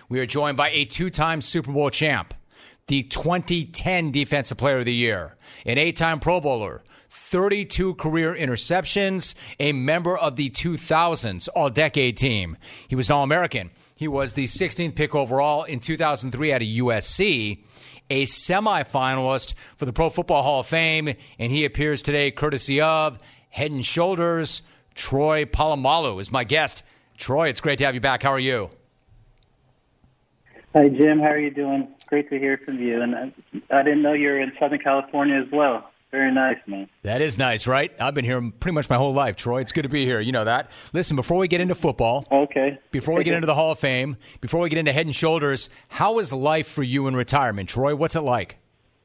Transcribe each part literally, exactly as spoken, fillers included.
We are joined by a two-time Super Bowl champ, the twenty ten Defensive Player of the Year, an eight-time Pro Bowler, thirty-two career interceptions, a member of the two thousands All-Decade Team. He was an All-American. He was the sixteenth pick overall in two thousand three out of U S C, a semifinalist for the Pro Football Hall of Fame, and he appears today courtesy of Head and Shoulders. Troy Polamalu is my guest. Troy, it's great to have you back. How are you? Hi, Jim. How are you doing? Great to hear from you. And I, I didn't know you were in Southern California as well. Very nice, man. That is nice, right? I've been here pretty much my whole life, Troy. It's good to be here. You know that. Listen, before we get into football, okay. before we get into the Hall of Fame, before we get into Head and Shoulders, how is life for you in retirement, Troy? What's it like?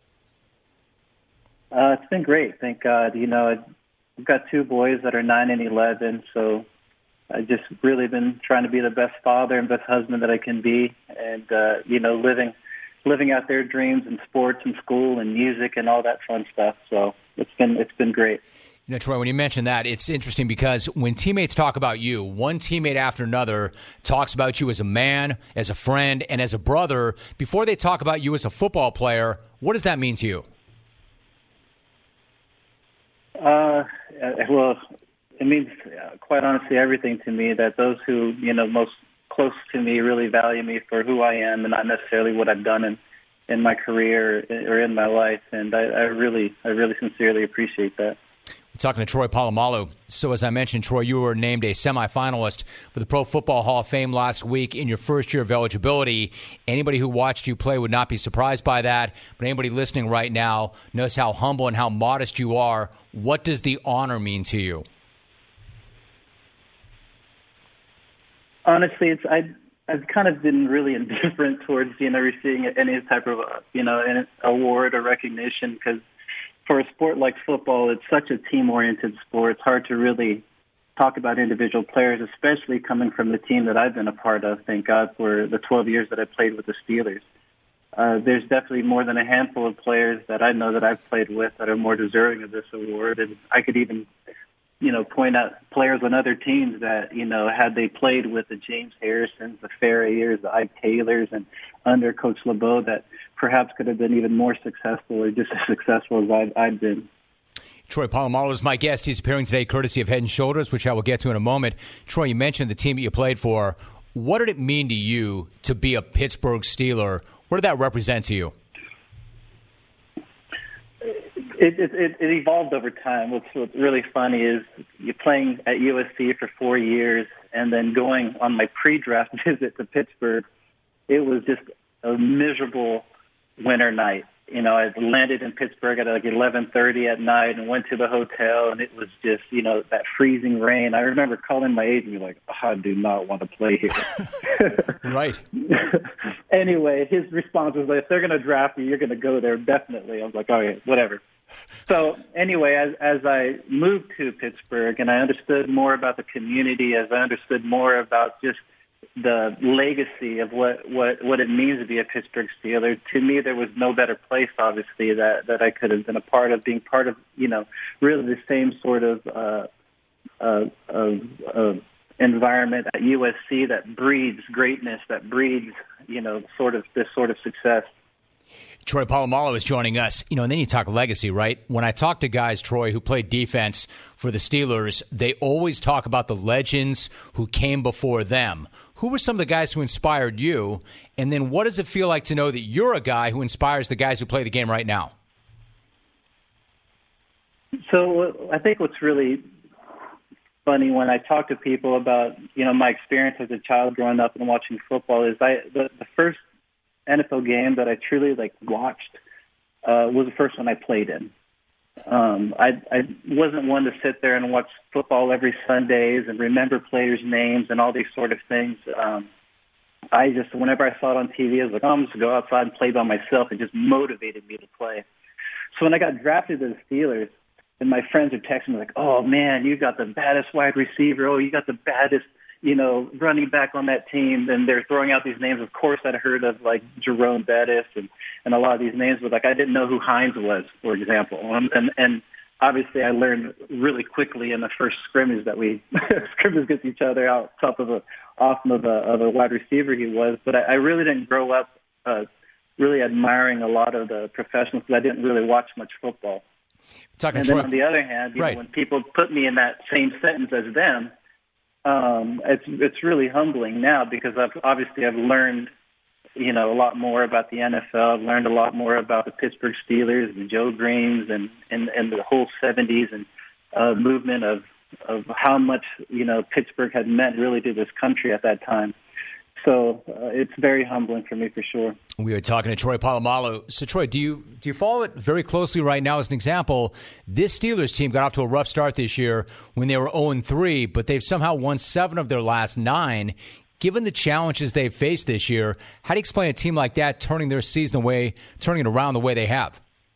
Uh, it's been great. Thank God. You know, I've got two boys that are nine and eleven, so I've just really been trying to be the best father and best husband that I can be, and uh, you know, living living out their dreams in sports and school and music and all that fun stuff. So it's been it's been great. You know, Troy, when you mention that, it's interesting because when teammates talk about you, one teammate after another talks about you as a man, as a friend, and as a brother. Before they talk about you as a football player, what does that mean to you? Uh, well, it means uh, quite honestly everything to me. That those who you know most close to me really value me for who I am and not necessarily what I've done in, in my career or in my life. And I, I really, I really sincerely appreciate that. We're talking to Troy Polamalu. So as I mentioned, Troy, you were named a semifinalist for the Pro Football Hall of Fame last week in your first year of eligibility. Anybody who watched you play would not be surprised by that. But anybody listening right now knows how humble and how modest you are. What does the honor mean to you? Honestly, it's I I've kind of been really indifferent towards you know receiving any type of you know an award or recognition, because for a sport like football, it's such a team-oriented sport. It's hard to really talk about individual players, especially coming from the team that I've been a part of. Thank God for the twelve years that I played with the Steelers. Uh, there's definitely more than a handful of players that I know that I've played with that are more deserving of this award, and I could even you know, point out players on other teams that, you know, had they played with the James Harrisons, the Ferriers, the Ike Taylors, and under Coach LeBeau, that perhaps could have been even more successful or just as successful as I'd, I'd been. Troy Polamalu is my guest. He's appearing today courtesy of Head and Shoulders, which I will get to in a moment. Troy, you mentioned the team that you played for. What did it mean to you to be a Pittsburgh Steeler? What did that represent to you? It, it, it, it evolved over time. What's, what's really funny is you're playing at U S C for four years and then going on my pre-draft visit to Pittsburgh. It was just a miserable winter night. You know, I landed in Pittsburgh at like eleven thirty at night and went to the hotel, and it was just, you know, that freezing rain. I remember calling my agent and be like, oh, I do not want to play here. Right. Anyway, his response was like, if they're going to draft you, you're going to go there, definitely. I was like, all right, whatever. So anyway, as, as I moved to Pittsburgh and I understood more about the community, as I understood more about just the legacy of what, what, what it means to be a Pittsburgh Steeler, to me there was no better place, obviously, that, that I could have been a part of, being part of, you know, really the same sort of uh, uh, uh, uh, environment at U S C that breeds greatness, that breeds, you know, sort of this sort of success. Troy Polamalu is joining us. You know, and then you talk legacy, right? When I talk to guys, Troy, who played defense for the Steelers, they always talk about the legends who came before them. Who were some of the guys who inspired you? And then what does it feel like to know that you're a guy who inspires the guys who play the game right now? So I think what's really funny when I talk to people about, you know, my experience as a child growing up and watching football is I the, the first N F L game that I truly like watched uh, was the first one I played in. Um, I, I wasn't one to sit there and watch football every Sundays and remember players' names and all these sort of things. Um, I just, whenever I saw it on T V, I was like, oh, I'm just going to go outside and play by myself. It just motivated me to play. So when I got drafted to the Steelers, and my friends are texting me like, oh, man, you got the baddest wide receiver. Oh, you got the baddest, you know, running back on that team. And they're throwing out these names. Of course, I'd heard of, like, Jerome Bettis and, and a lot of these names, but, like, I didn't know who Hines was, for example. And, and, and obviously I learned really quickly in the first scrimmage that we scrimmage against each other out top of a awesome of a, of a wide receiver he was. But I, I really didn't grow up uh, really admiring a lot of the professionals because I didn't really watch much football. Talking and Troy. then on the other hand, you right. know, when people put me in that same sentence as them, um, it's it's really humbling now because I've obviously I've learned, you know, a lot more about the N F L. I've learned a lot more about the Pittsburgh Steelers, the Joe Greens, and and, and the whole seventies and uh, movement of of how much, you know, Pittsburgh had meant really to this country at that time. So uh, it's very humbling for me for sure. We are talking to Troy Polamalu. So, Troy, do you do you follow it very closely right now? As an example, this Steelers team got off to a rough start this year when they were oh and three, but they've somehow won seven of their last nine. Given the challenges they've faced this year, how do you explain a team like that turning their season away, turning it around the way they have?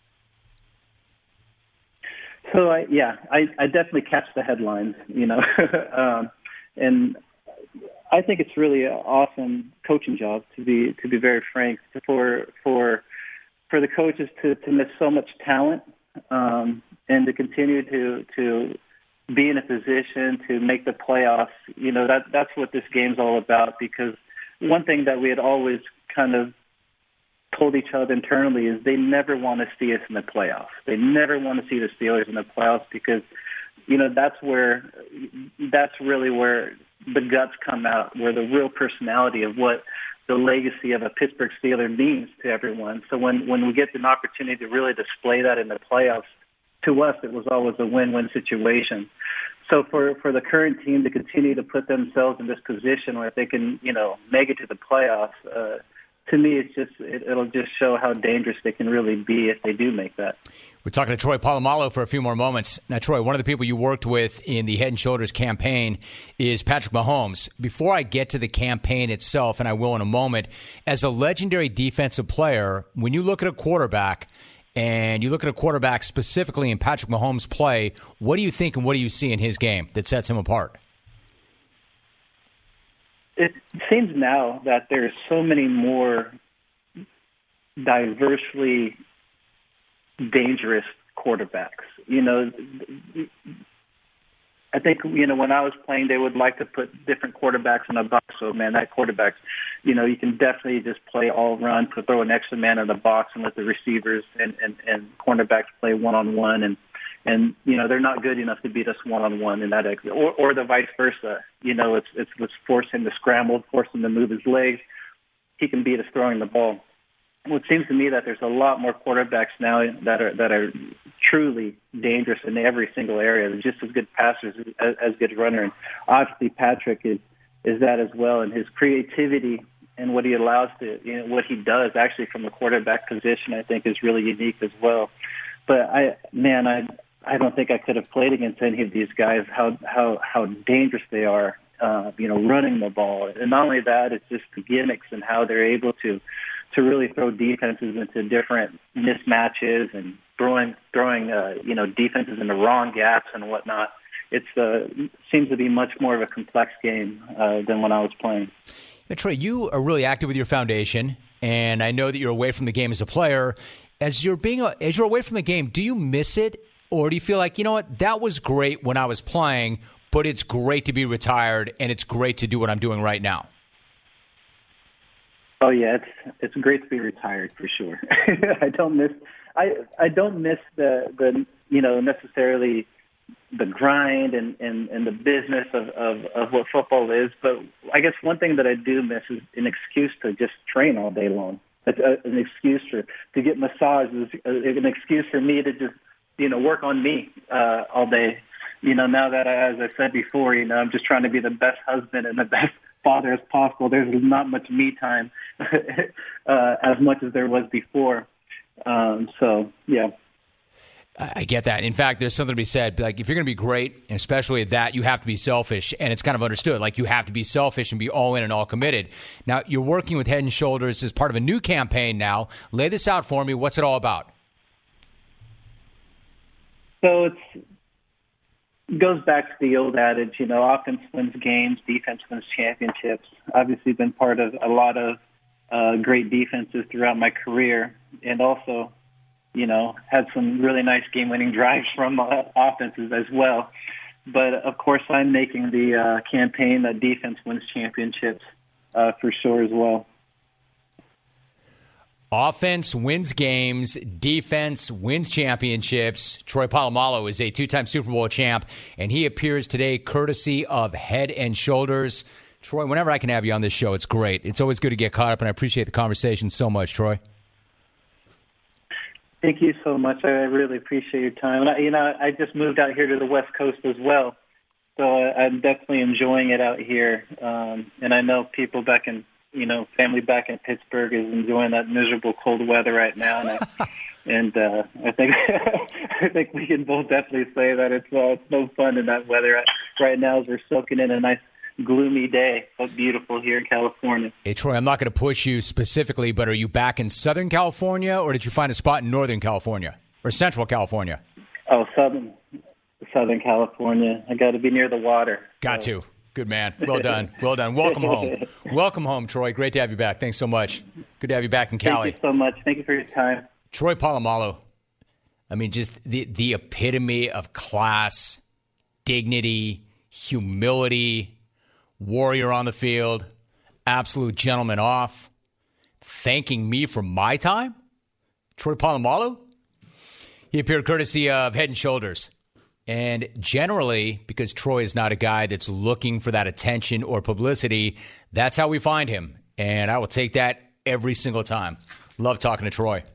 So, I, yeah, I, I definitely catch the headlines, you know, um, and I think it's really an awesome coaching job, to be to be very frank, for for for the coaches to, to miss so much talent um, and to continue to to be in a position to make the playoffs. You know, that that's what this game's all about. Because one thing that we had always kind of told each other internally is they never want to see us in the playoffs. They never want to see the Steelers in the playoffs because, you know, that's where that's really where the guts come out, where the real personality of what the legacy of a Pittsburgh Steeler means to everyone. So when, when we get an opportunity to really display that in the playoffs, to us it was always a win-win situation. So for, for the current team to continue to put themselves in this position where they can, you know, make it to the playoffs, uh, to me, it's just it, it'll just show how dangerous they can really be if they do make that. We're talking to Troy Polamalu for a few more moments. Now, Troy, one of the people you worked with in the Head and Shoulders campaign is Patrick Mahomes. Before I get to the campaign itself, and I will in a moment, as a legendary defensive player, when you look at a quarterback and you look at a quarterback specifically in Patrick Mahomes' play, what do you think and what do you see in his game that sets him apart? It seems now that there's so many more diversely dangerous quarterbacks. You know, I think, you know, when I was playing, they would like to put different quarterbacks in a box. So, man, that quarterback's, you know, you can definitely just play all run, put, throw an extra man in the box and let the receivers and, and, and cornerbacks play one-on-one. And, And, you know, they're not good enough to beat us one-on-one in that exit, or, or the vice versa. You know, it's, it's, let's force him to scramble, force him to move his legs. He can beat us throwing the ball. Well, it seems to me that there's a lot more quarterbacks now that are that are truly dangerous in every single area. They're just as good passers as, as good runners. And obviously, Patrick is, is that as well. And his creativity and what he allows to, you know, what he does actually from the quarterback position, I think is really unique as well. But, I, man, I... I don't think I could have played against any of these guys, how how how dangerous they are, uh, you know, running the ball. And not only that, it's just the gimmicks and how they're able to to really throw defenses into different mismatches and throwing, throwing uh, you know, defenses into wrong gaps and whatnot. It's uh, seems to be much more of a complex game uh, than when I was playing. Now, Troy, you are really active with your foundation, and I know that you're away from the game as a player. As you're being as you're away from the game, do you miss it? Or do you feel like, you know what, that was great when I was playing, but it's great to be retired and it's great to do what I'm doing right now? Oh yeah, it's it's great to be retired for sure. I don't miss I I don't miss the the you know necessarily the grind and, and, and the business of, of, of what football is, but I guess one thing that I do miss is an excuse to just train all day long. It's a, an excuse for to get massages, an excuse for me to just you know, work on me uh, all day. You know, now that, I, as I said before, you know, I'm just trying to be the best husband and the best father as possible. There's not much me time uh, as much as there was before. Um, so, yeah. I get that. In fact, there's something to be said. Like, if you're going to be great, and especially at that, you have to be selfish. And it's kind of understood. Like, you have to be selfish and be all in and all committed. Now, you're working with Head and Shoulders as part of a new campaign now. Lay this out for me. What's it all about? So it's, it goes back to the old adage, you know, offense wins games, defense wins championships. Obviously been part of a lot of uh, great defenses throughout my career. And also you know, had some really nice game-winning drives from uh, offenses as well. But, of course, I'm making the uh, campaign that defense wins championships uh, for sure as well. Offense wins games, defense wins championships. Troy Polamalu is a two-time Super Bowl champ, and he appears today courtesy of Head and Shoulders. Troy, whenever I can have you on this show, it's great. It's always good to get caught up, and I appreciate the conversation so much, Troy. Thank you so much. I really appreciate your time. And I, you know, I just moved out here to the West Coast as well, so I'm definitely enjoying it out here. Um, and I know people back in, you know, family back in Pittsburgh is enjoying that miserable cold weather right now. And I, and uh, I think I think we can both definitely say that it's uh, it's no fun in that weather right now as we're soaking in a nice gloomy day, but beautiful here in California. Hey, Troy, I'm not going to push you specifically, but are you back in Southern California, or did you find a spot in Northern California or Central California? Oh, Southern Southern California. I got to be near the water. Got so. to. Good man. Well done. Well done. Welcome home. Welcome home, Troy. Great to have you back. Thanks so much. Good to have you back in Cali. Thank you so much. Thank you for your time. Troy Polamalu. I mean, just the, the epitome of class, dignity, humility, warrior on the field, absolute gentleman off, thanking me for my time. Troy Polamalu. He appeared courtesy of Head and Shoulders. And generally, because Troy is not a guy that's looking for that attention or publicity, that's how we find him. And I will take that every single time. Love talking to Troy.